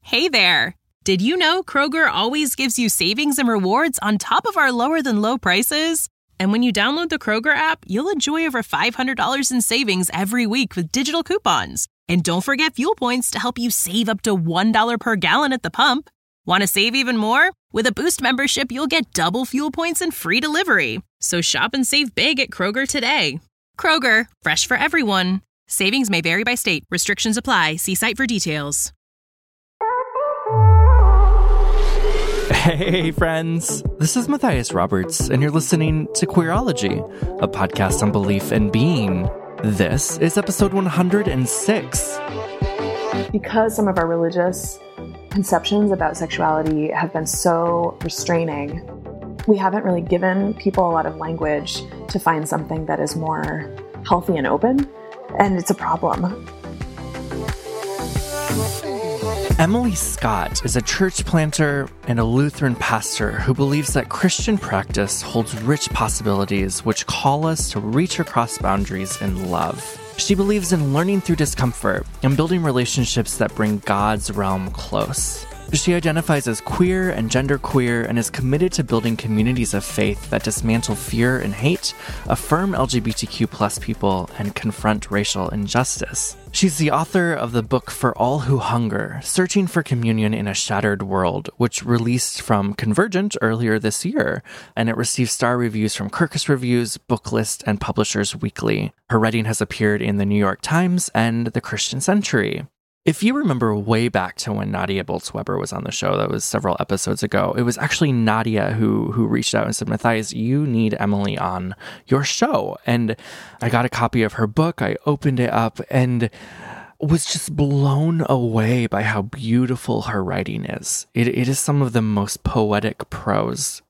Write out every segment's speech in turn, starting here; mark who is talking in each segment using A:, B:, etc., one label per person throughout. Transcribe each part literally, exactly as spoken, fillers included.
A: Hey there! Did you know Kroger always gives you savings and rewards on top of our lower-than-low prices? And when you download the Kroger app, you'll enjoy over five hundred dollars in savings every week with digital coupons. And don't forget fuel points to help you save up to one dollar per gallon at the pump. Want to save even more? With a Boost membership, you'll get double fuel points and free delivery. So shop and save big at Kroger today. Kroger, fresh for everyone. Savings may vary by state. Restrictions apply. See site for details.
B: Hey, friends. This is Matthias Roberts, and you're listening to Queerology, a podcast on belief and being. This is episode one hundred six.
C: Because some of our religious conceptions about sexuality have been so restraining, we haven't really given people a lot of language to find something that is more healthy and open, and it's a problem.
B: Emily Scott is a church planter and a Lutheran pastor who believes that Christian practice holds rich possibilities which call us to reach across boundaries in love. She believes in learning through discomfort and building relationships that bring God's realm close. She identifies as queer and genderqueer and is committed to building communities of faith that dismantle fear and hate, affirm L G B T Q plus people, and confront racial injustice. She's the author of the book For All Who Hunger, Searching for Communion in a Shattered World, which released from Convergent earlier this year, and it received star reviews from Kirkus Reviews, Booklist, and Publishers Weekly. Her writing has appeared in the New York Times and the Christian Century. If you remember way back to when Nadia Bolz-Weber was on the show, that was several episodes ago, it was actually Nadia who who reached out and said, Matthias, you need Emily on your show. And I got a copy of her book, I opened it up, and was just blown away by how beautiful her writing is. It, it is some of the most poetic prose,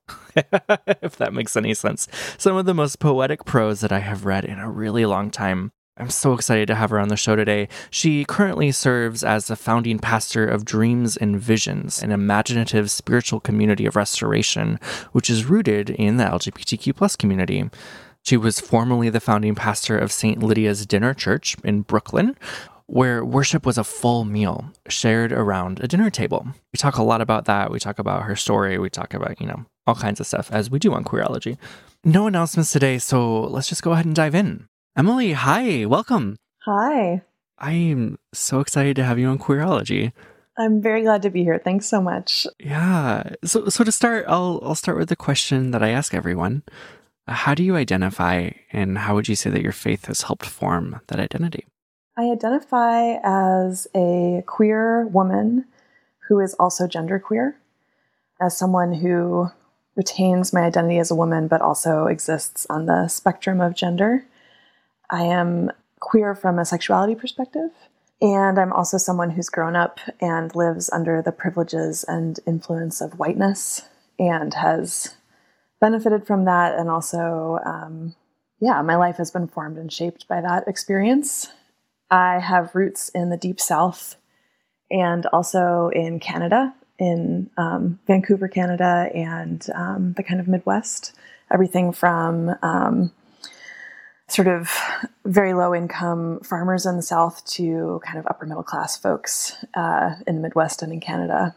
B: if that makes any sense. Some of the most poetic prose that I have read in a really long time. I'm so excited to have her on the show today. She currently serves as the founding pastor of Dreams and Visions, an imaginative spiritual community of restoration, which is rooted in the L G B T Q plus community. She was formerly the founding pastor of Saint Lydia's Dinner Church in Brooklyn, where worship was a full meal shared around a dinner table. We talk a lot about that. We talk about her story. We talk about, you know, all kinds of stuff, as we do on Queerology. No announcements today, so let's just go ahead and dive in. Emily, hi, welcome.
C: Hi.
B: I'm so excited to have you on Queerology.
C: I'm very glad to be here. Thanks so much.
B: Yeah. So so to start, I'll I'll start with the question that I ask everyone. How do you identify, and how would you say that your faith has helped form that identity?
C: I identify as a queer woman who is also genderqueer, as someone who retains my identity as a woman but also exists on the spectrum of gender. I am queer from a sexuality perspective, and I'm also someone who's grown up and lives under the privileges and influence of whiteness and has benefited from that. And also, um, yeah, my life has been formed and shaped by that experience. I have roots in the Deep South and also in Canada, in um, Vancouver, Canada, and um, the kind of Midwest. Everything from um, sort of very low income farmers in the South to kind of upper middle class folks uh, in the Midwest and in Canada.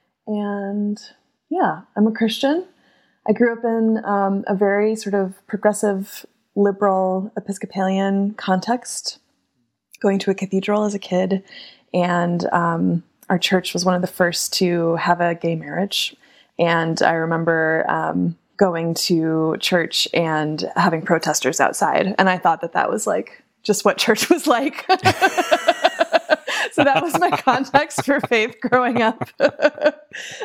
C: And yeah, I'm a Christian. I grew up in um, a very sort of progressive, liberal, Episcopalian context, going to a cathedral as a kid. And um, our church was one of the first to have a gay marriage. And I remember um, going to church and having protesters outside. And I thought that that was like just what church was like. So that was my context for faith growing up, uh,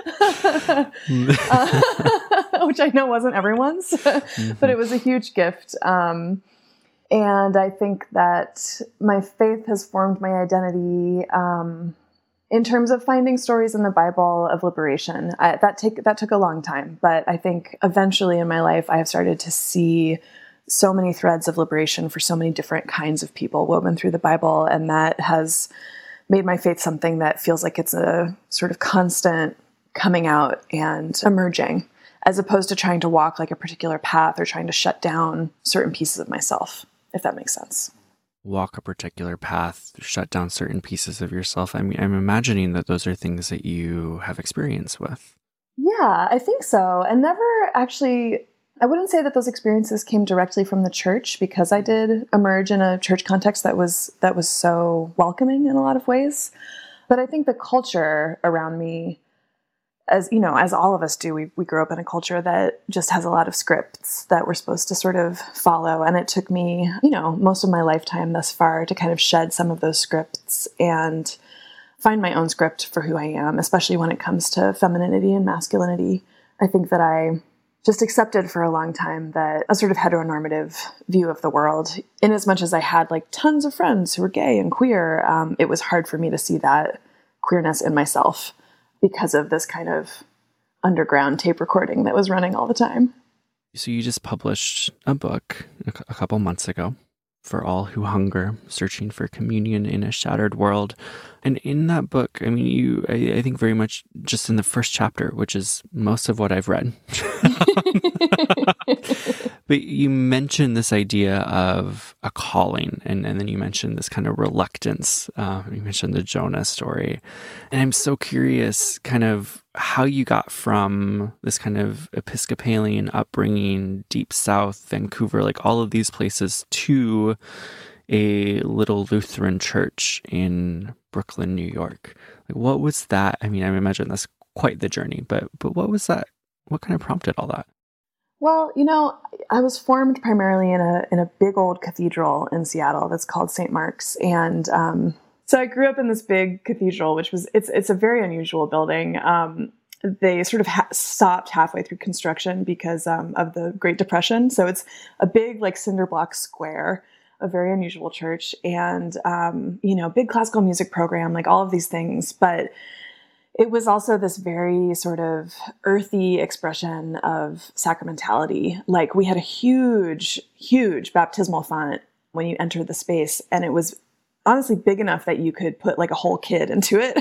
C: which I know wasn't everyone's, mm-hmm. but it was a huge gift. Um, and I think that my faith has formed my identity um, in terms of finding stories in the Bible of liberation. I, that take that took a long time, but I think eventually in my life I have started to see so many threads of liberation for so many different kinds of people woven through the Bible, and that has made my faith something that feels like it's a sort of constant coming out and emerging, as opposed to trying to walk like a particular path or trying to shut down certain pieces of myself, if that makes sense.
B: walk a particular path, shut down certain pieces of yourself. I mean, I'm imagining that those are things that you have experience with.
C: Yeah, I think so. And never actually, I wouldn't say that those experiences came directly from the church, because I did emerge in a church context that was that was so welcoming in a lot of ways. But I think the culture around me, as you know, as all of us do, we we grew up in a culture that just has a lot of scripts that we're supposed to sort of follow. And it took me, you know, most of my lifetime thus far to kind of shed some of those scripts and find my own script for who I am, especially when it comes to femininity and masculinity. I think that I just accepted for a long time that a sort of heteronormative view of the world, in as much as I had like tons of friends who were gay and queer, um, it was hard for me to see that queerness in myself because of this kind of underground tape recording that was running all the time.
B: So you just published a book a, a couple months ago, For All Who Hunger, Searching for Communion in a Shattered World. And in that book, I mean, you, I, I think very much just in the first chapter, which is most of what I've read, but you mentioned this idea of a calling, and, and then you mentioned this kind of reluctance. Uh, you mentioned the Jonah story. And I'm so curious kind of how you got from this kind of Episcopalian upbringing, deep South, Vancouver, like all of these places, to a little Lutheran church in Brooklyn, New York. Like, what was that? I mean, I imagine that's quite the journey, but but what was that? What kind of prompted all that?
C: Well, you know, I was formed primarily in a in a big old cathedral in Seattle that's called Saint Mark's, and um, so I grew up in this big cathedral, which was it's it's a very unusual building. Um, they sort of ha- stopped halfway through construction because um, of the Great Depression, so it's a big like cinder block square. A very unusual church, and, um, you know, big classical music program, like all of these things. But it was also this very sort of earthy expression of sacramentality. Like, we had a huge, huge baptismal font when you entered the space, and it was honestly big enough that you could put like a whole kid into it.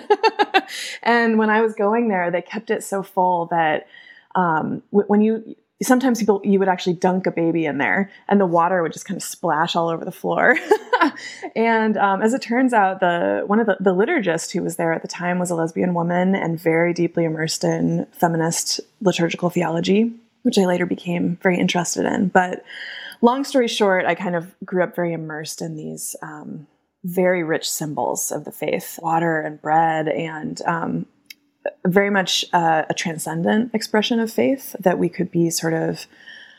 C: And when I was going there, they kept it so full that um, w- when you... Sometimes people, you would actually dunk a baby in there and the water would just kind of splash all over the floor. And um, as it turns out, the one of the, the liturgist who was there at the time was a lesbian woman and very deeply immersed in feminist liturgical theology, which I later became very interested in. But long story short, I kind of grew up very immersed in these um, very rich symbols of the faith, water and bread, and um, very much uh, a transcendent expression of faith, that we could be sort of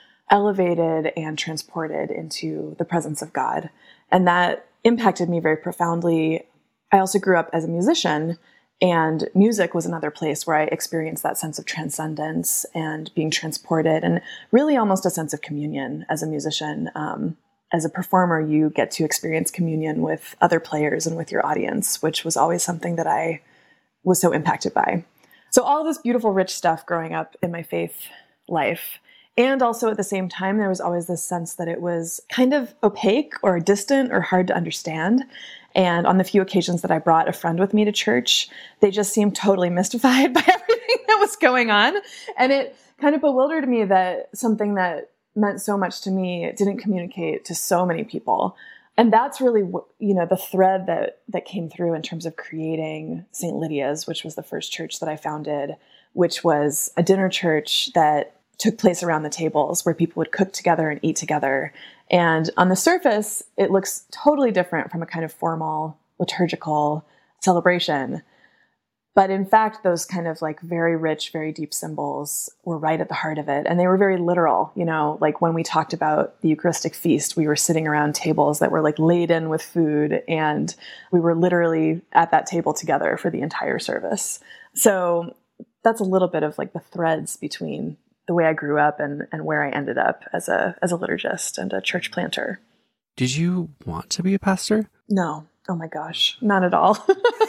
C: elevated and transported into the presence of God. And that impacted me very profoundly. I also grew up as a musician, and music was another place where I experienced that sense of transcendence and being transported, and really almost a sense of communion as a musician. Um, as a performer, you get to experience communion with other players and with your audience, which was always something that I was so impacted by. So all this beautiful, rich stuff growing up in my faith life. And also at the same time, there was always this sense that it was kind of opaque or distant or hard to understand. And on the few occasions that I brought a friend with me to church, they just seemed totally mystified by everything that was going on. And it kind of bewildered me that something that meant so much to me didn't communicate to so many people. And that's really, you know, the thread that that came through in terms of creating Saint Lydia's, which was the first church that I founded, which was a dinner church that took place around the tables where people would cook together and eat together. And on the surface, it looks totally different from a kind of formal liturgical celebration. But in fact, those kind of like very rich, very deep symbols were right at the heart of it. And they were very literal, you know, like when we talked about the Eucharistic feast, we were sitting around tables that were like laden with food, and we were literally at that table together for the entire service. So that's a little bit of like the threads between the way I grew up and, and where I ended up as a, as a liturgist and a church planter.
B: Did you want to be a pastor?
C: No. Oh my gosh. Not at all.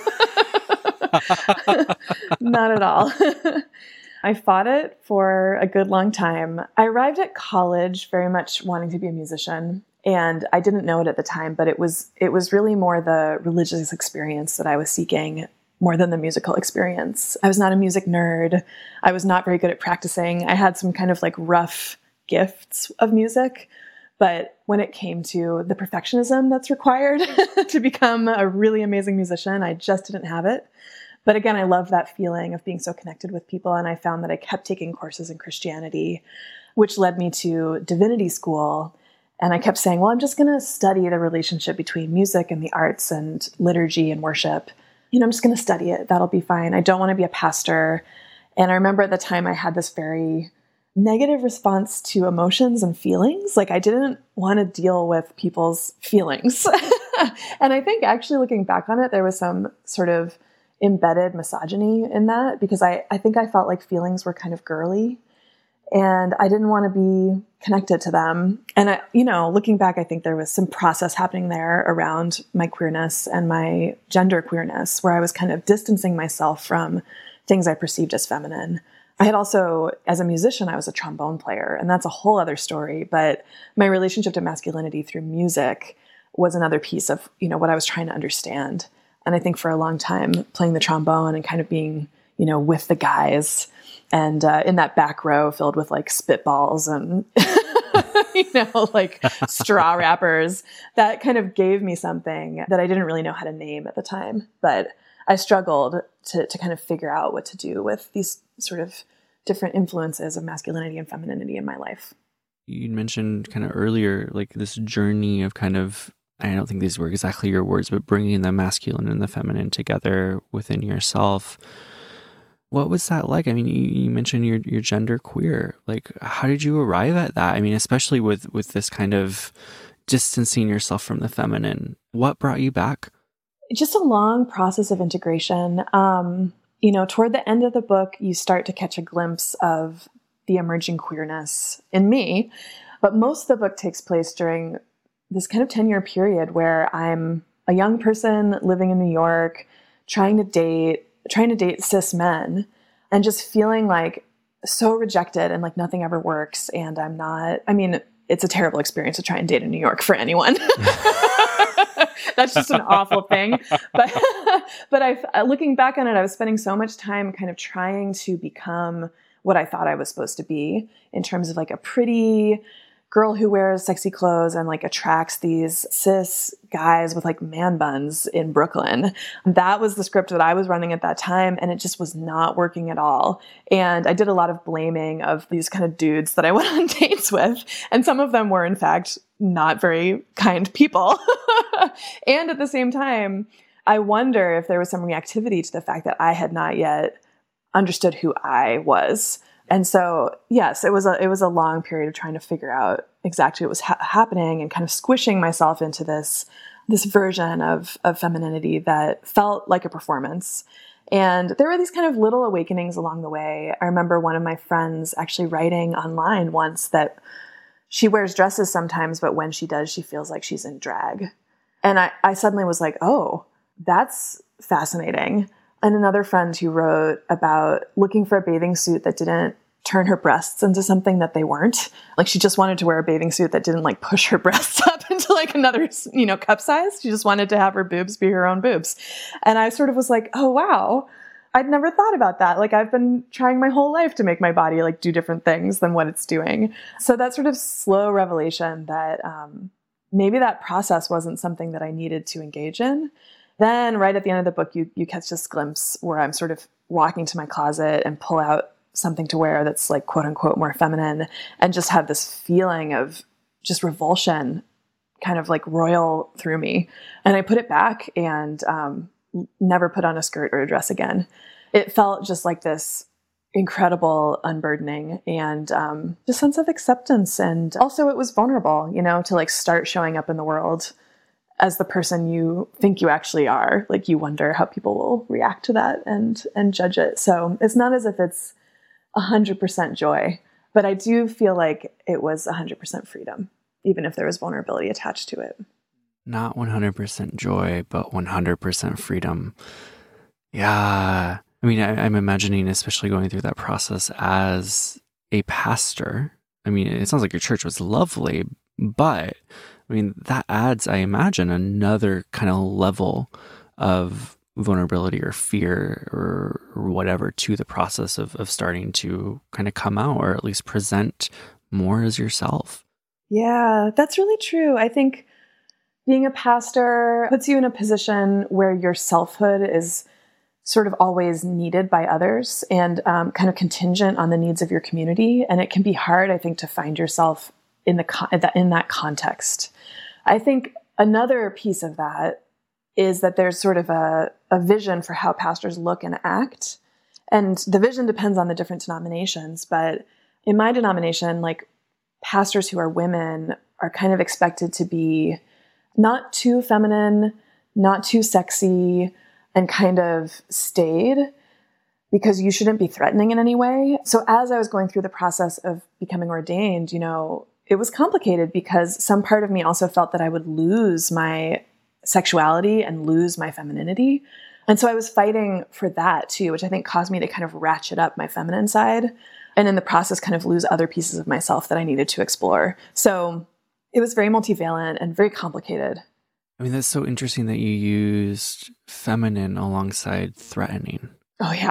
C: Not at all. I fought it for a good long time. I arrived at college very much wanting to be a musician, and I didn't know it at the time, but it was it was really more the religious experience that I was seeking more than the musical experience. I was not a music nerd. I was not very good at practicing. I had some kind of like rough gifts of music, But when it came to the perfectionism that's required to become a really amazing musician, I just didn't have it. But again, I love that feeling of being so connected with people. And I found that I kept taking courses in Christianity, which led me to divinity school. And I kept saying, well, I'm just going to study the relationship between music and the arts and liturgy and worship. You know, I'm just going to study it. That'll be fine. I don't want to be a pastor. And I remember at the time I had this very negative response to emotions and feelings. Like I didn't want to deal with people's feelings. And I think actually looking back on it, there was some sort of embedded misogyny in that, because I, I think I felt like feelings were kind of girly and I didn't want to be connected to them. And I, you know, looking back, I think there was some process happening there around my queerness and my gender queerness, where I was kind of distancing myself from things I perceived as feminine. I had also, as a musician, I was a trombone player, and that's a whole other story. But my relationship to masculinity through music was another piece of, you know, what I was trying to understand. And I think for a long time, playing the trombone and kind of being, you know, with the guys and uh, in that back row filled with like spitballs and, you know, like straw wrappers, that kind of gave me something that I didn't really know how to name at the time. But I struggled to to kind of figure out what to do with these sort of different influences of masculinity and femininity in my life.
B: You mentioned kind of earlier, like this journey of kind of, I don't think these were exactly your words, but bringing the masculine and the feminine together within yourself. What was that like? I mean, you, you mentioned you're, you're gender queer. Like, how did you arrive at that? I mean, especially with, with this kind of distancing yourself from the feminine. What brought you back?
C: Just a long process of integration. Um, you know, toward the end of the book, you start to catch a glimpse of the emerging queerness in me. But most of the book takes place during this kind of ten-year period where I'm a young person living in New York, trying to date, trying to date cis men, and just feeling like so rejected and like nothing ever works. And I'm not, I mean, it's a terrible experience to try and date in New York for anyone. That's just an awful thing. But, but I, looking back on it, I was spending so much time kind of trying to become what I thought I was supposed to be in terms of like a pretty girl who wears sexy clothes and like attracts these cis guys with like man buns in Brooklyn. That was the script that I was running at that time. And it just was not working at all. And I did a lot of blaming of these kind of dudes that I went on dates with. And some of them were in fact not very kind people. And at the same time, I wonder if there was some reactivity to the fact that I had not yet understood who I was. And so, yes, it was a it was a long period of trying to figure out exactly what was ha- happening and kind of squishing myself into this this version of of femininity that felt like a performance. And there were these kind of little awakenings along the way. I remember one of my friends actually writing online once that she wears dresses sometimes, but when she does, she feels like she's in drag. And I, I suddenly was like, oh, that's fascinating. And another friend who wrote about looking for a bathing suit that didn't turn her breasts into something that they weren't. Like she just wanted to wear a bathing suit that didn't like push her breasts up into like another, you know, cup size. She just wanted to have her boobs be her own boobs. And I sort of was like, oh, wow, I'd never thought about that. Like I've been trying my whole life to make my body like do different things than what it's doing. So that sort of slow revelation that um, maybe that process wasn't something that I needed to engage in. Then right at the end of the book, you you catch this glimpse where I'm sort of walking to my closet and pull out something to wear that's like quote unquote more feminine and just have this feeling of just revulsion kind of like roil through me. And I put it back and um, never put on a skirt or a dress again. It felt just like this incredible unburdening and um, just sense of acceptance. And also it was vulnerable, you know, to like start showing up in the world as the person you think you actually are. Like you wonder how people will react to that and and judge it. So it's not as if it's one hundred percent joy, but I do feel like it was one hundred percent freedom, even if there was vulnerability attached to it.
B: Not one hundred percent joy, but one hundred percent freedom. Yeah. I mean, I, I'm imagining, especially going through that process as a pastor. I mean, it sounds like your church was lovely, but I mean, that adds, I imagine, another kind of level of vulnerability or fear or, or whatever to the process of, of starting to kind of come out or at least present more as yourself.
C: Yeah, that's really true. I think being a pastor puts you in a position where your selfhood is sort of always needed by others and um, kind of contingent on the needs of your community. And it can be hard, I think, to find yourself in the in that context. I think another piece of that is that there's sort of a, a vision for how pastors look and act. And the vision depends on the different denominations. But in my denomination, like pastors who are women are kind of expected to be not too feminine, not too sexy, and kind of staid, because you shouldn't be threatening in any way. So as I was going through the process of becoming ordained, you know, it was complicated because some part of me also felt that I would lose my sexuality and lose my femininity. And so I was fighting for that too, which I think caused me to kind of ratchet up my feminine side and in the process kind of lose other pieces of myself that I needed to explore. So it was very multivalent and very complicated.
B: I mean, that's so interesting that you used feminine alongside threatening.
C: Oh, yeah.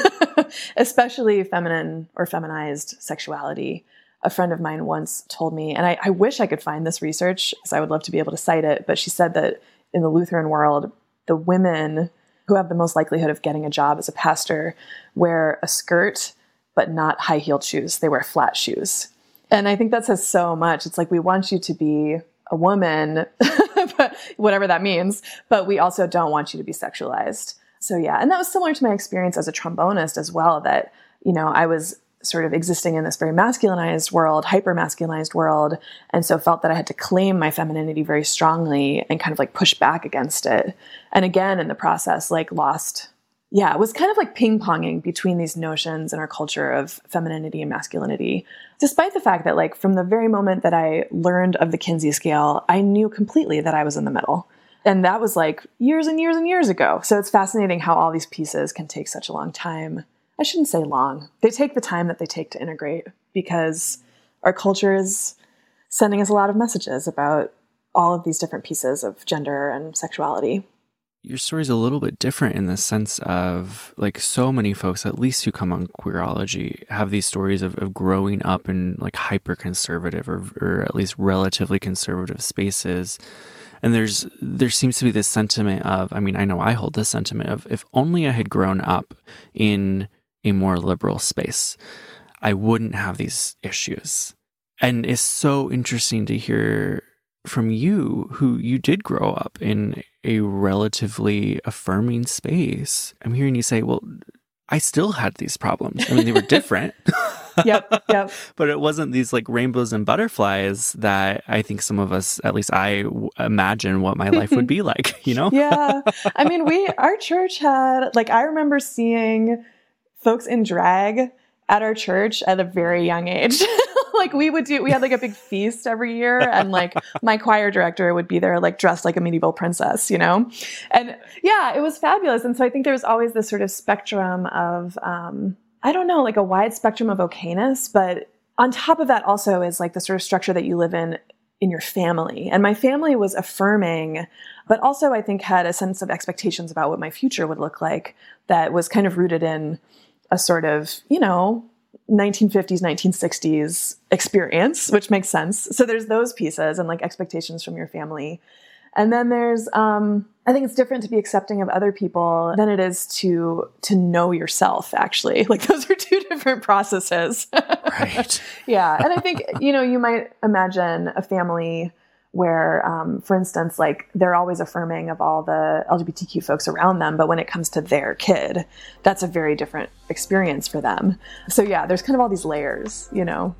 C: Especially feminine or feminized sexuality. A friend of mine once told me, and I, I wish I could find this research because I would love to be able to cite it, but she said that in the Lutheran world, the women who have the most likelihood of getting a job as a pastor wear a skirt, but not high-heeled shoes. They wear flat shoes. And I think that says so much. It's like, we want you to be a woman, whatever that means, but we also don't want you to be sexualized. So yeah, and that was similar to my experience as a trombonist as well, that, you know, I was sort of existing in this very masculinized world, hyper-masculinized world, and so felt that I had to claim my femininity very strongly and kind of like push back against it. And again, in the process, like lost, yeah, it was kind of like ping-ponging between these notions in our culture of femininity and masculinity, despite the fact that like from the very moment that I learned of the Kinsey scale, I knew completely that I was in the middle. And that was like years and years and years ago. So it's fascinating how all these pieces can take such a long time. I shouldn't say long. They take the time that they take to integrate because our culture is sending us a lot of messages about all of these different pieces of gender and sexuality.
B: Your story's a little bit different in the sense of, like, so many folks, at least who come on Queerology, have these stories of, of growing up in like hyper-conservative or, or at least relatively conservative spaces. And there's there seems to be this sentiment of, I mean, I know I hold this sentiment of, if only I had grown up in a more liberal space, I wouldn't have these issues. And it's so interesting to hear from you, who you did grow up in a relatively affirming space. I'm hearing you say, well, I still had these problems. I mean, they were different.
C: Yep, yep.
B: But it wasn't these like rainbows and butterflies that I think some of us, at least I w- imagine what my life would be like, you know?
C: Yeah. I mean, we, our church had, like, I remember seeing folks in drag at our church at a very young age. Like we would do, we had like a big feast every year, and like my choir director would be there like dressed like a medieval princess, you know? And yeah, it was fabulous. And so I think there was always this sort of spectrum of, um, I don't know, like a wide spectrum of okayness, but on top of that also is like the sort of structure that you live in, in your family. And my family was affirming, but also I think had a sense of expectations about what my future would look like that was kind of rooted in a sort of, you know, nineteen fifties, nineteen sixties experience, which makes sense. So there's those pieces and like expectations from your family. And then there's, um, I think it's different to be accepting of other people than it is to, to know yourself, actually. Like those are two different processes.
B: Right.
C: Yeah. And I think, you know, you might imagine a family where, um, for instance, like they're always affirming of all the L G B T Q folks around them, but when it comes to their kid, that's a very different experience for them. So yeah, there's kind of all these layers, you know.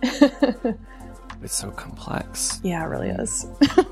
B: It's so complex.
C: Yeah, it really is.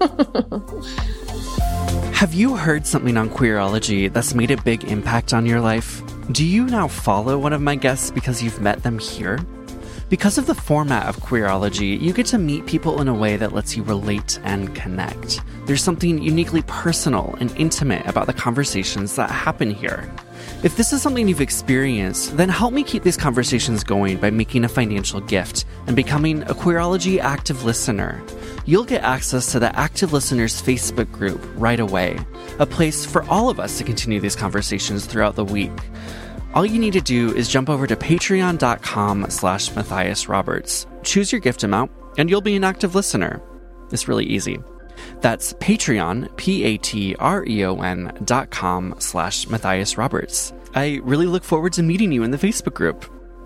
B: Have you heard something on Queerology that's made a big impact on your life? Do you now follow one of my guests because you've met them here? Because of the format of Queerology, you get to meet people in a way that lets you relate and connect. There's something uniquely personal and intimate about the conversations that happen here. If this is something you've experienced, then help me keep these conversations going by making a financial gift and becoming a Queerology active listener. You'll get access to the Active Listeners Facebook group right away, a place for all of us to continue these conversations throughout the week. All you need to do is jump over to patreon.com slash Matthias Roberts. Choose your gift amount, and you'll be an active listener. It's really easy. That's Patreon, P-A-T-R-E-O-N dot com slash Matthias Roberts. I really look forward to meeting you in the Facebook group.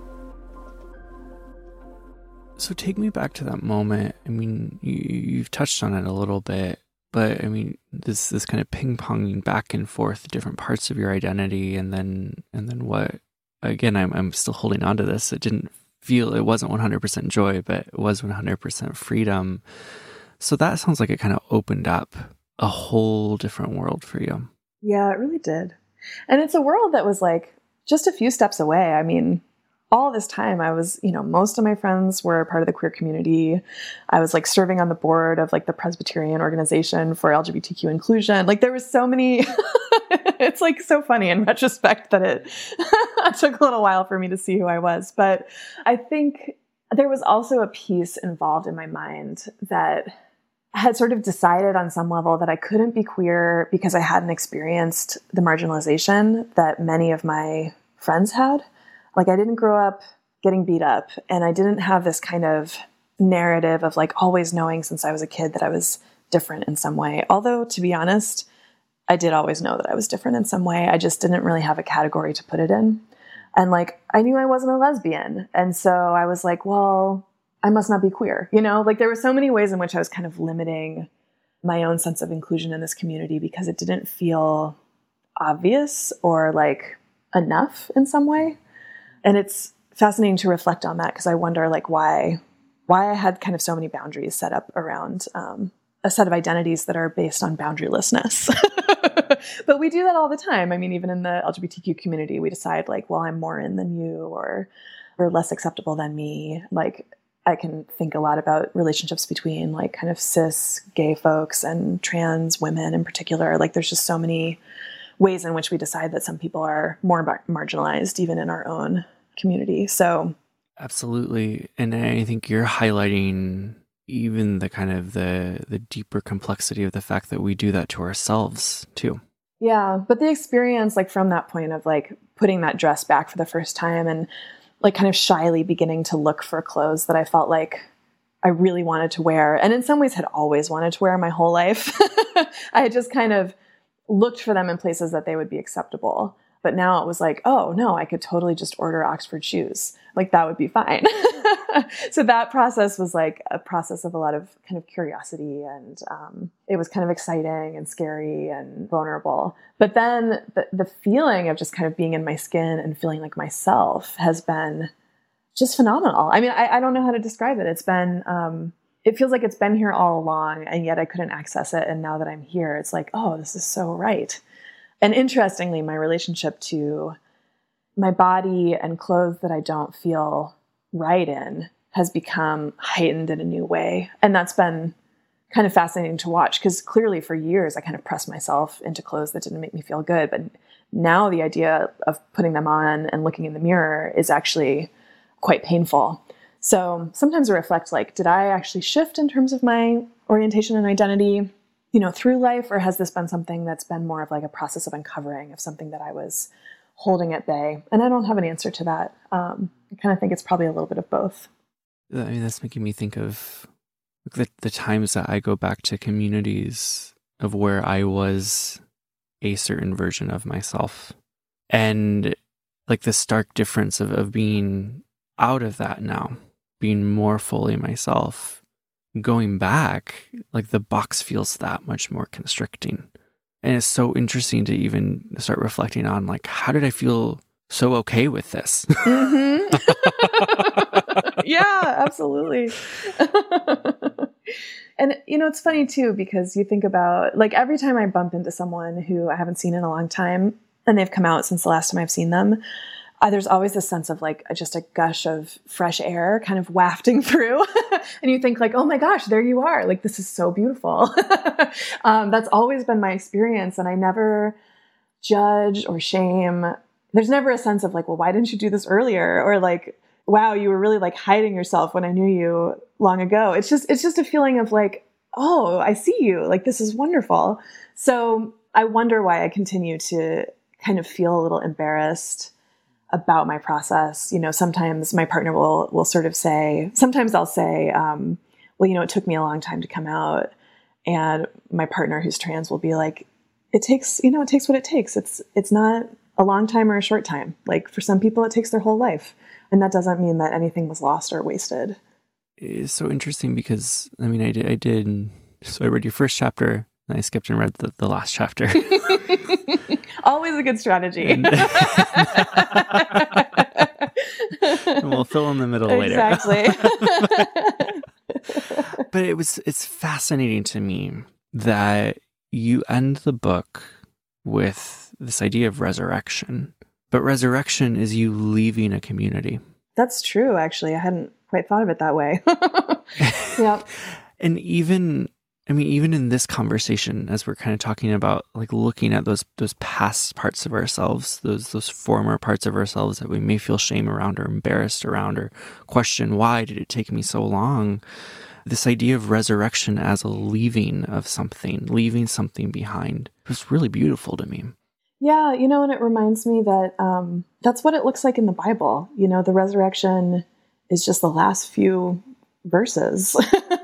B: So take me back to that moment. I mean, you, you've touched on it a little bit, but I mean, this this kind of ping-ponging back and forth, different parts of your identity, and then and then what? Again, I'm I'm still holding on to this. It didn't feel, it wasn't one hundred percent joy, but it was one hundred percent freedom. So that sounds like it kind of opened up a whole different world for you.
C: Yeah, it really did. And it's a world that was like just a few steps away. I mean, all this time I was, you know, most of my friends were part of the queer community. I was like serving on the board of like the Presbyterian organization for L G B T Q inclusion. Like there was so many, it's like so funny in retrospect that it took a little while for me to see who I was. But I think there was also a piece involved in my mind that had sort of decided on some level that I couldn't be queer because I hadn't experienced the marginalization that many of my friends had. Like I didn't grow up getting beat up, and I didn't have this kind of narrative of like always knowing since I was a kid that I was different in some way. Although, to be honest, I did always know that I was different in some way. I just didn't really have a category to put it in. And like, I knew I wasn't a lesbian. And so I was like, well, I must not be queer. You know, like there were so many ways in which I was kind of limiting my own sense of inclusion in this community because it didn't feel obvious or like enough in some way. And it's fascinating to reflect on that because I wonder like why, why I had kind of so many boundaries set up around um, a set of identities that are based on boundarylessness. But we do that all the time. I mean, even in the L G B T Q community, we decide like, well, I'm more in than you, or or less acceptable than me. Like I can think a lot about relationships between like kind of cis gay folks and trans women in particular. Like there's just so many ways in which we decide that some people are more mar- marginalized even in our own community. So
B: absolutely. And I think you're highlighting even the kind of the the deeper complexity of the fact that we do that to ourselves too.
C: Yeah. But the experience like from that point of like putting that dress back for the first time and like kind of shyly beginning to look for clothes that I felt like I really wanted to wear. And in some ways had always wanted to wear my whole life. I had just kind of looked for them in places that they would be acceptable. But now it was like, oh no, I could totally just order Oxford shoes. Like that would be fine. So that process was like a process of a lot of kind of curiosity, and um, it was kind of exciting and scary and vulnerable. But then the, the feeling of just kind of being in my skin and feeling like myself has been just phenomenal. I mean, I, I don't know how to describe it. It's been, um, it feels like it's been here all along, and yet I couldn't access it. And now that I'm here, it's like, oh, this is so right. And interestingly, my relationship to my body and clothes that I don't feel right in has become heightened in a new way. And that's been kind of fascinating to watch, because clearly for years I kind of pressed myself into clothes that didn't make me feel good. But now the idea of putting them on and looking in the mirror is actually quite painful. So sometimes I reflect, like, did I actually shift in terms of my orientation and identity, you know, through life? Or has this been something that's been more of like a process of uncovering of something that I was holding at bay? And I don't have an answer to that. Um, I kind of think it's probably a little bit of both.
B: I mean, that's making me think of the, the times that I go back to communities of where I was a certain version of myself, and like the stark difference of, of being out of that now, being more fully myself. Going back, like the box feels that much more constricting. And it's so interesting to even start reflecting on, like, how did I feel so okay with this?
C: Mm-hmm. Yeah, absolutely. And, you know, it's funny too, because you think about, like, every time I bump into someone who I haven't seen in a long time and they've come out since the last time I've seen them, uh, there's always this sense of like just a gush of fresh air kind of wafting through. And you think like, oh my gosh, there you are. Like, this is so beautiful. um, that's always been my experience. And I never judge or shame. There's never a sense of like, well, why didn't you do this earlier? Or like, wow, you were really like hiding yourself when I knew you long ago. It's just, it's just a feeling of like, oh, I see you. Like, this is wonderful. So I wonder why I continue to kind of feel a little embarrassed about my process. You know, sometimes my partner will, will sort of say, sometimes I'll say, um, well, you know, it took me a long time to come out. And my partner who's trans will be like, it takes, you know, it takes what it takes. It's, it's not a long time or a short time. Like for some people, it takes their whole life. And that doesn't mean that anything was lost or wasted.
B: It's so interesting because, I mean, I did, I did, so I read your first chapter, and I skipped and read the, the last chapter.
C: Always a good strategy.
B: And, and we'll fill in the middle later.
C: Exactly.
B: but, but it was, it's fascinating to me that you end the book with this idea of resurrection, but resurrection is you leaving a community.
C: That's true, actually. I hadn't quite thought of it that way. Yeah.
B: And even, I mean, even in this conversation, as we're kind of talking about, like looking at those those past parts of ourselves, those those former parts of ourselves that we may feel shame around or embarrassed around or question, why did it take me so long? This idea of resurrection as a leaving of something, leaving something behind, was really beautiful to me.
C: Yeah, you know, and it reminds me that um, that's what it looks like in the Bible. You know, the resurrection is just the last few verses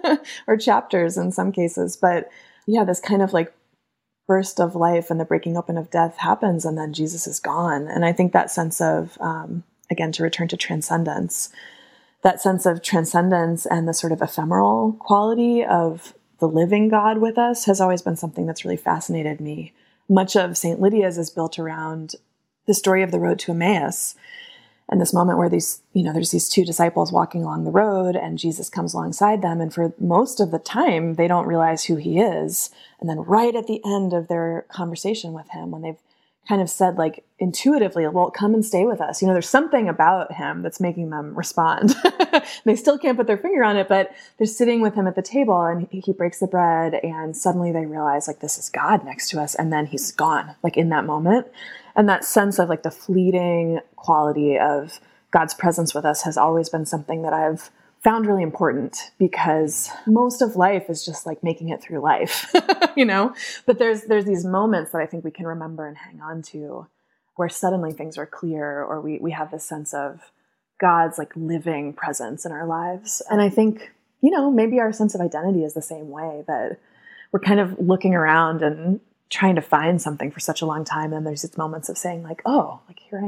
C: or chapters in some cases. But yeah, this kind of like burst of life and the breaking open of death happens, and then Jesus is gone. And I think that sense of, um, again, to return to transcendence, that sense of transcendence and the sort of ephemeral quality of the living God with us has always been something that's really fascinated me. Much of Saint Lydia's is built around the story of the road to Emmaus. And this moment where these, you know, there's these two disciples walking along the road and Jesus comes alongside them. And for most of the time, they don't realize who he is. And then right at the end of their conversation with him, when they've kind of said like intuitively, well, come and stay with us. You know, there's something about him that's making them respond. They still can't put their finger on it, but they're sitting with him at the table and he, he breaks the bread and suddenly they realize like, this is God next to us. And then he's gone, like in that moment. And that sense of like the fleeting quality of God's presence with us has always been something that I've found really important, because most of life is just like making it through life, you know, but there's, there's these moments that I think we can remember and hang on to where suddenly things are clear, or we, we have this sense of God's like living presence in our lives. And I think, you know, maybe our sense of identity is the same way, that we're kind of looking around and trying to find something for such a long time. And there's these moments of saying like, oh, like here I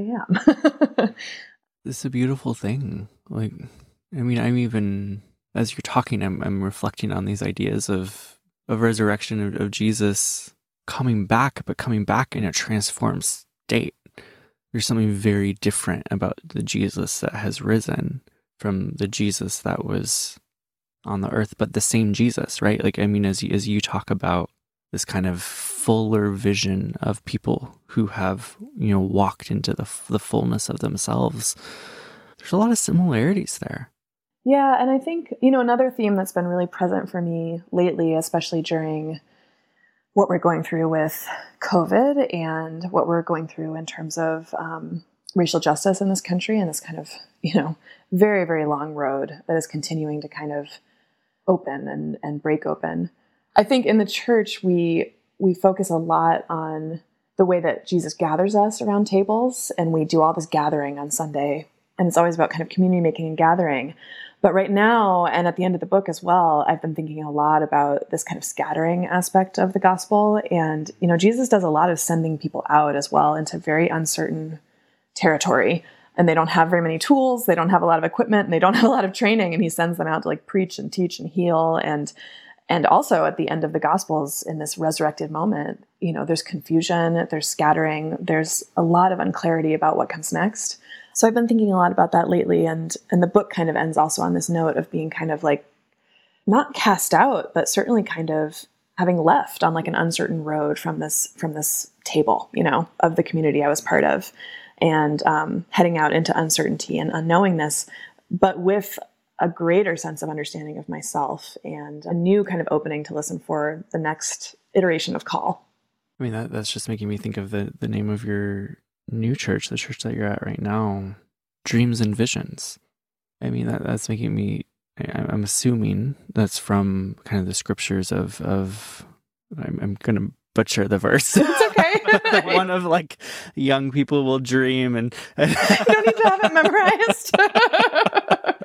C: am.
B: This is a beautiful thing. Like, I mean, I'm even, as you're talking, I'm I'm reflecting on these ideas of, of resurrection, of, of Jesus coming back, but coming back in a transformed state. There's something very different about the Jesus that has risen from the Jesus that was on the earth, but the same Jesus, right? Like, I mean, as you, as you talk about this kind of fuller vision of people who have, you know, walked into the the fullness of themselves, there's a lot of similarities there.
C: Yeah, and I think, you know, another theme that's been really present for me lately, especially during what we're going through with COVID and what we're going through in terms of um, racial justice in this country and this kind of, you know, very, very long road that is continuing to kind of open and, and break open. I think in the church, we we focus a lot on the way that Jesus gathers us around tables, and we do all this gathering on Sunday, and it's always about kind of community making and gathering. But right now, and at the end of the book as well, I've been thinking a lot about this kind of scattering aspect of the gospel. And, you know, Jesus does a lot of sending people out as well into very uncertain territory. And they don't have very many tools. They don't have a lot of equipment, and they don't have a lot of training. And he sends them out to like preach and teach and heal. And And also at the end of the Gospels, in this resurrected moment, you know, there's confusion, there's scattering, there's a lot of unclarity about what comes next. So I've been thinking a lot about that lately. And, and the book kind of ends also on this note of being kind of like, not cast out, but certainly kind of having left on like an uncertain road from this, from this table, you know, of the community I was part of, and um, heading out into uncertainty and unknowingness, but with a greater sense of understanding of myself and a new kind of opening to listen for the next iteration of call.
B: I mean, that, that's just making me think of the, the name of your new church, the church that you're at right now, Dreams and Visions. I mean, that that's making me, I, I'm assuming that's from kind of the scriptures of, of I'm, I'm going to butcher the verse.
C: It's okay.
B: One of like, young people will dream and...
C: You don't need to have it memorized.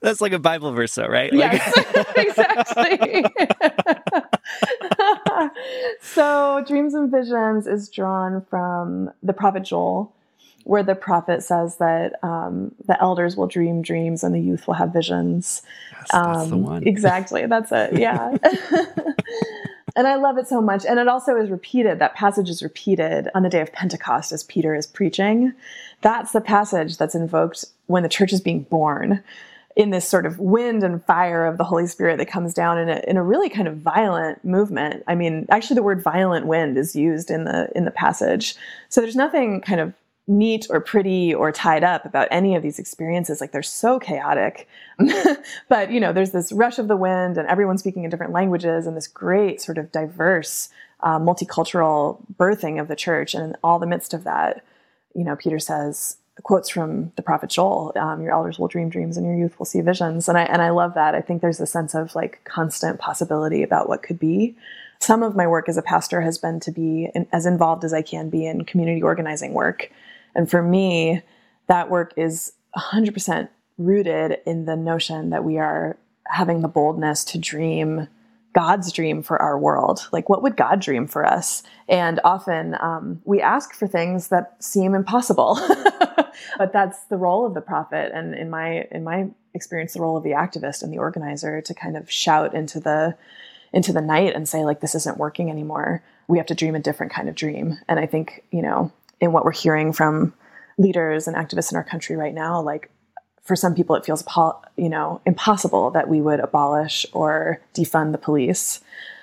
B: That's like a Bible verse, though, right?
C: Yes,
B: Like...
C: exactly. So Dreams and Visions is drawn from the prophet Joel, where the prophet says that um, the elders will dream dreams and the youth will have visions.
B: Yes, that's
C: um,
B: the one.
C: Exactly. That's it. Yeah. And I love it so much. And it also is repeated. That passage is repeated on the day of Pentecost as Peter is preaching. That's the passage that's invoked when the church is being born, in this sort of wind and fire of the Holy Spirit that comes down in a, in a really kind of violent movement. I mean, actually the word violent wind is used in the, in the passage. So there's nothing kind of neat or pretty or tied up about any of these experiences. Like, they're so chaotic. But, you know, there's this rush of the wind and everyone speaking in different languages and this great sort of diverse, uh, multicultural birthing of the church. And in all the midst of that, you know, Peter says, quotes from the prophet Joel, um, your elders will dream dreams and your youth will see visions. And I, and I love that. I think there's a sense of like constant possibility about what could be. Some of my work as a pastor has been to be in, as involved as I can be in community organizing work. And for me, that work is one hundred percent rooted in the notion that we are having the boldness to dream God's dream for our world. Like, what would God dream for us? And often um, we ask for things that seem impossible, but that's the role of the prophet. And in my in my experience, the role of the activist and the organizer, to kind of shout into the into the night and say, like, this isn't working anymore. We have to dream a different kind of dream. And I think, you know, in what we're hearing from leaders and activists in our country right now, like, for some people, it feels, you know, impossible that we would abolish or defund the police.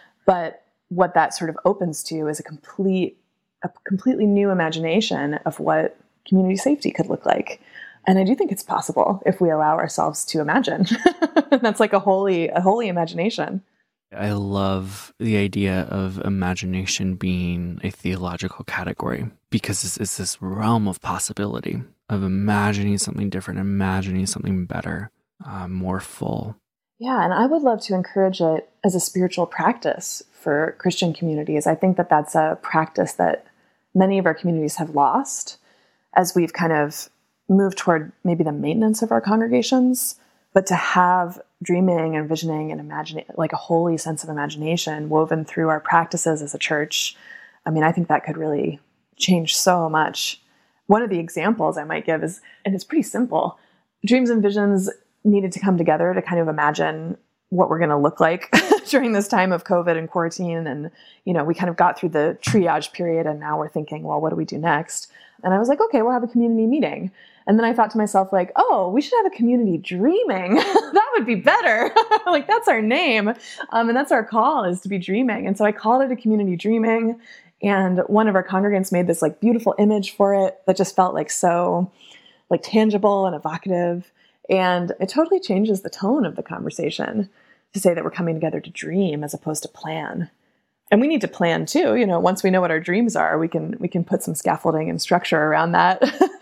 C: But what that sort of opens to is a complete, a completely new imagination of what community safety could look like. And I do think it's possible if we allow ourselves to imagine. That's like a holy, a holy imagination.
B: I love the idea of imagination being a theological category, because it's, it's this realm of possibility, of imagining something different, imagining something better, uh, more full.
C: Yeah, and I would love to encourage it as a spiritual practice for Christian communities. I think that that's a practice that many of our communities have lost as we've kind of moved toward maybe the maintenance of our congregations. But to have dreaming and visioning and imagining, like a holy sense of imagination woven through our practices as a church, I mean, I think that could really change so much. One of the examples I might give is, and it's pretty simple, Dreams and Visions needed to come together to kind of imagine what we're going to look like during this time of COVID and quarantine. And, you know, we kind of got through the triage period and now we're thinking, well, what do we do next? And I was like, okay, we'll have a community meeting. And then I thought to myself, like, oh, we should have a community dreaming. That would be better. Like, that's our name. Um, and that's our call, is to be dreaming. And so I called it a community dreaming. And one of our congregants made this like beautiful image for it that just felt like so like tangible and evocative. And it totally changes the tone of the conversation to say that we're coming together to dream as opposed to plan. And we need to plan too. You know, once we know what our dreams are, we can we can put some scaffolding and structure around that.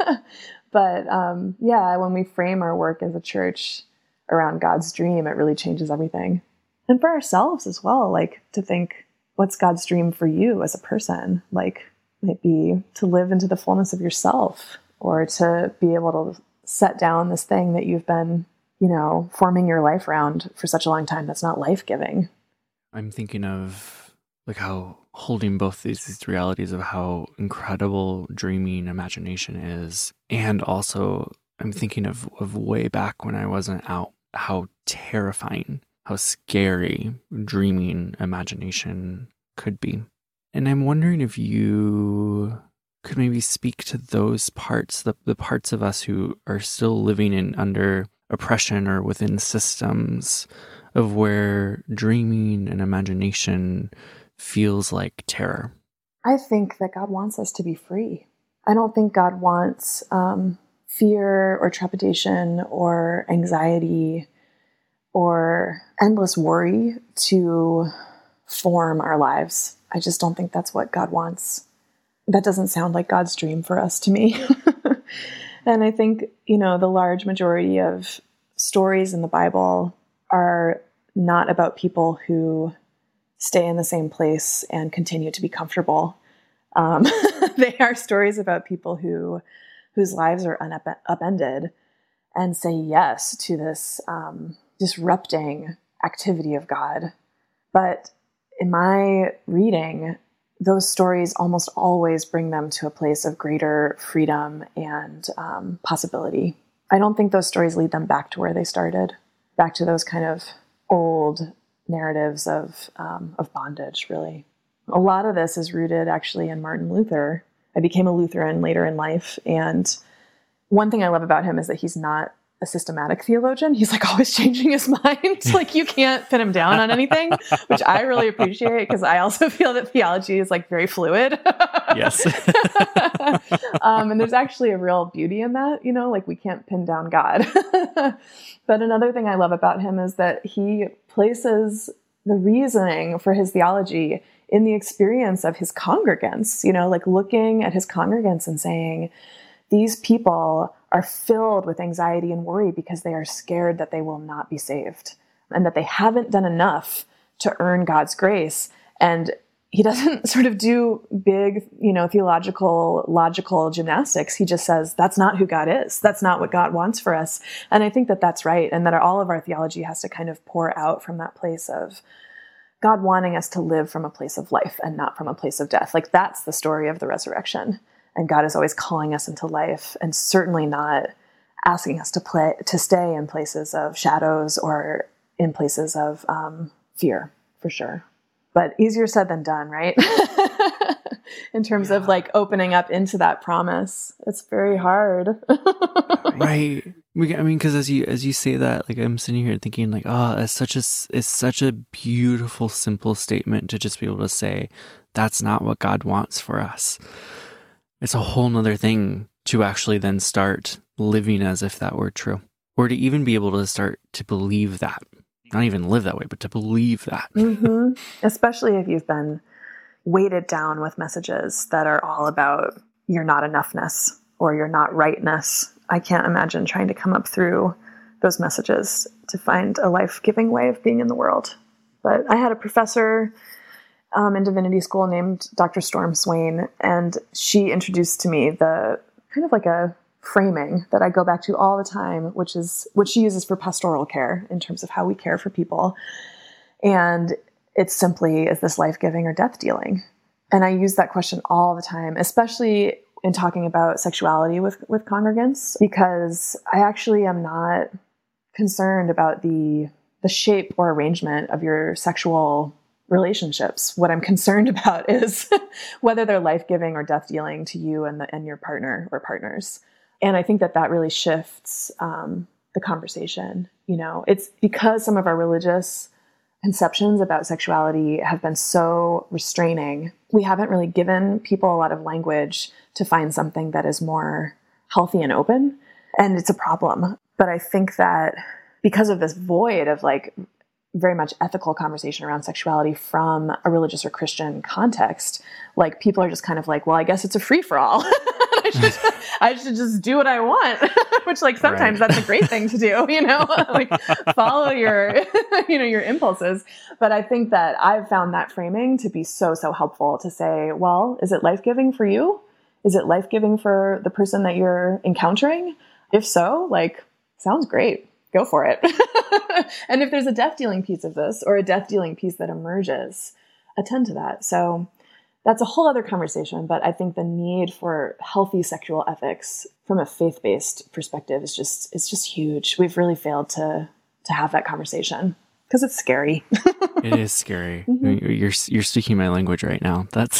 C: But um, yeah, when we frame our work as a church around God's dream, it really changes everything. And for ourselves as well, like to think, what's God's dream for you as a person? Like, might be to live into the fullness of yourself, or to be able to set down this thing that you've been, you know, forming your life around for such a long time that's not life-giving.
B: I'm thinking of like how holding both these, these realities of how incredible dreaming imagination is. And also I'm thinking of, of way back when I wasn't out, how terrifying, how scary dreaming imagination could be. And I'm wondering if you could maybe speak to those parts, the, the parts of us who are still living in under oppression or within systems of where dreaming and imagination feels like terror.
C: I think that God wants us to be free. I don't think God wants um, fear or trepidation or anxiety or endless worry to form our lives. I just don't think that's what God wants. That doesn't sound like God's dream for us to me. And I think, you know, the large majority of stories in the Bible are not about people who stay in the same place and continue to be comfortable. Um, they are stories about people who, whose lives are unup- upended and say yes to this um, disrupting activity of God. But in my reading, those stories almost always bring them to a place of greater freedom and um, possibility. I don't think those stories lead them back to where they started, back to those kind of old narratives of um, of bondage, really. A lot of this is rooted actually in Martin Luther. I became a Lutheran later in life, and one thing I love about him is that he's not a systematic theologian. He's like always changing his mind. Like you can't pin him down on anything, which I really appreciate because I also feel that theology is like very fluid.
B: Yes.
C: um, and there's actually a real beauty in that, you know, like we can't pin down God. But another thing I love about him is that he places the reasoning for his theology in the experience of his congregants, you know, like looking at his congregants and saying, these people are filled with anxiety and worry because they are scared that they will not be saved and that they haven't done enough to earn God's grace. And he doesn't sort of do big, you know, theological, logical gymnastics. He just says, that's not who God is. That's not what God wants for us. And I think that that's right. And that all of our theology has to kind of pour out from that place of God wanting us to live from a place of life and not from a place of death. Like that's the story of the resurrection. And God is always calling us into life and certainly not asking us to play, to stay in places of shadows or in places of um, fear, for sure. But easier said than done, right? In terms yeah. of like opening up into that promise. It's very hard.
B: Right. We, I mean, because as you as you say that, like I'm sitting here thinking, like, oh, it's such a it's such a beautiful, simple statement to just be able to say, that's not what God wants for us. It's a whole nother thing to actually then start living as if that were true, or to even be able to start to believe that, not even live that way, but to believe that.
C: Mm-hmm. Especially if you've been weighted down with messages that are all about your not enoughness or your not rightness. I can't imagine trying to come up through those messages to find a life-giving way of being in the world. But I had a professor um, in divinity school named Doctor Storm Swain, and she introduced to me the kind of like a framing that I go back to all the time, which is what she uses for pastoral care in terms of how we care for people. And it's simply, is this life-giving or death-dealing? And I use that question all the time, especially in talking about sexuality with, with congregants, because I actually am not concerned about the the shape or arrangement of your sexual relationships. What I'm concerned about is whether they're life-giving or death-dealing to you and the, and your partner or partners. And I think that that really shifts um, the conversation. You know, it's because some of our religious conceptions about sexuality have been so restraining. We haven't really given people a lot of language to find something that is more healthy and open. And it's a problem. But I think that because of this void of like very much ethical conversation around sexuality from a religious or Christian context, like people are just kind of like, well, I guess it's a free for all. I, should, I should just do what I want, which like sometimes right. that's a great thing to do, you know, like follow your, you know, your impulses. But I think that I've found that framing to be so, so helpful to say, well, is it life-giving for you? Is it life-giving for the person that you're encountering? If so, like, sounds great. Go for it. And if there's a death-dealing piece of this or a death-dealing piece that emerges, attend to that. So that's a whole other conversation. But I think the need for healthy sexual ethics from a faith-based perspective is just, it's just huge. We've really failed to, to have that conversation because it's scary.
B: It is scary. Mm-hmm. You're, you're speaking my language right now. That's,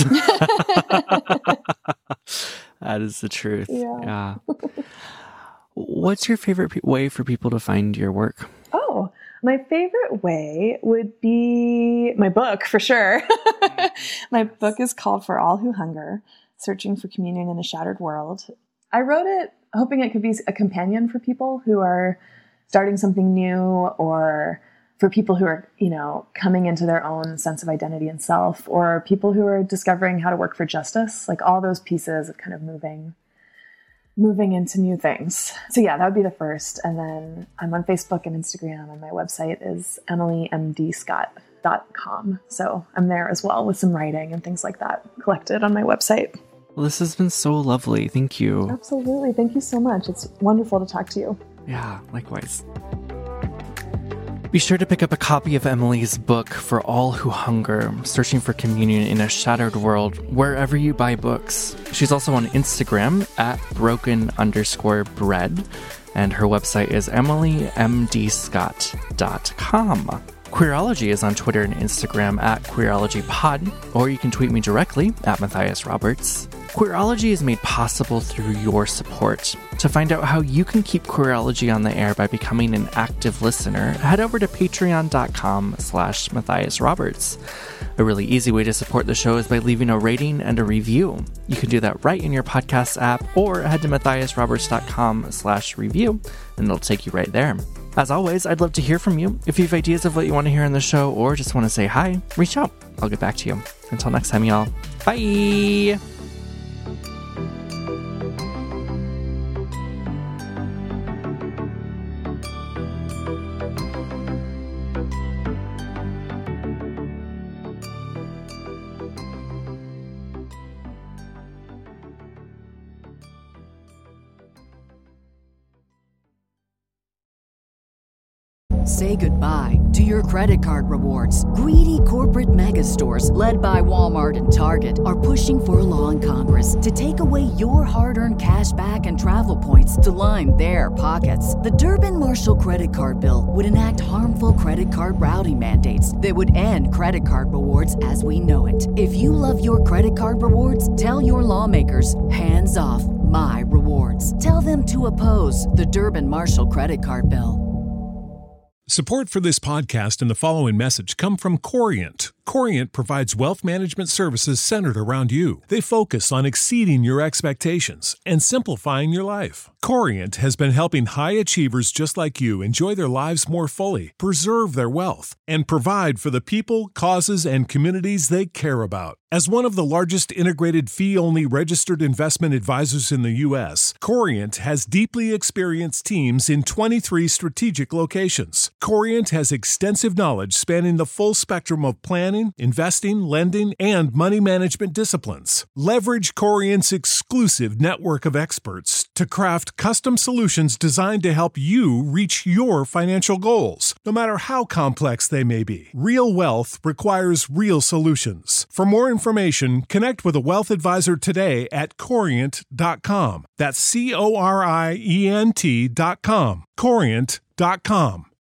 B: that is the truth. Yeah. yeah. What's your favorite pe- way for people to find your work?
C: Oh, my favorite way would be my book, for sure. My book is called For All Who Hunger, Searching for Communion in a Shattered World. I wrote it hoping it could be a companion for people who are starting something new, or for people who are, you know, coming into their own sense of identity and self, or people who are discovering how to work for justice, like all those pieces of kind of moving moving into new things. So yeah, that would be the first. And then I'm on Facebook and Instagram, and my website is emily m d scott dot com. So I'm there as well with some writing and things like that collected on my website.
B: Well, this has been so lovely. Thank you.
C: Absolutely. Thank you so much. It's wonderful to talk to you.
B: Yeah, likewise. Be sure to pick up a copy of Emily's book, For All Who Hunger, Searching for Communion in a Shattered World, wherever you buy books. She's also on Instagram at broken underscore bread, and her website is emily m d scott dot com. Queerology is on Twitter and Instagram at QueerologyPod, or you can tweet me directly at Matthias Roberts. Queerology is made possible through your support. To find out how you can keep Queerology on the air by becoming an active listener, head over to patreon.com slash Matthias Roberts. A really easy way to support the show is by leaving a rating and a review. You can do that right in your podcast app, or head to matthiasroberts.com slash review, and it'll take you right there. As always, I'd love to hear from you. If you have ideas of what you want to hear on the show, or just want to say hi, reach out. I'll get back to you. Until next time, y'all. Bye!
D: Say goodbye to your credit card rewards. Greedy corporate mega stores, led by Walmart and Target, are pushing for a law in Congress to take away your hard-earned cash back and travel points to line their pockets. The Durbin-Marshall credit card bill would enact harmful credit card routing mandates that would end credit card rewards as we know it. If you love your credit card rewards, tell your lawmakers, hands off my rewards. Tell them to oppose the Durbin-Marshall credit card bill.
E: Support for this podcast and the following message come from Corient. Corient provides wealth management services centered around you. They focus on exceeding your expectations and simplifying your life. Corient has been helping high achievers just like you enjoy their lives more fully, preserve their wealth, and provide for the people, causes, and communities they care about. As one of the largest integrated fee-only registered investment advisors in the U S, Corient has deeply experienced teams in twenty-three strategic locations. Corient has extensive knowledge spanning the full spectrum of planning, investing, lending, and money management disciplines. Leverage Corient's exclusive network of experts to craft custom solutions designed to help you reach your financial goals, no matter how complex they may be. Real wealth requires real solutions. For more information, connect with a wealth advisor today at corient dot com. That's C O R I E N T dot com. corient dot com.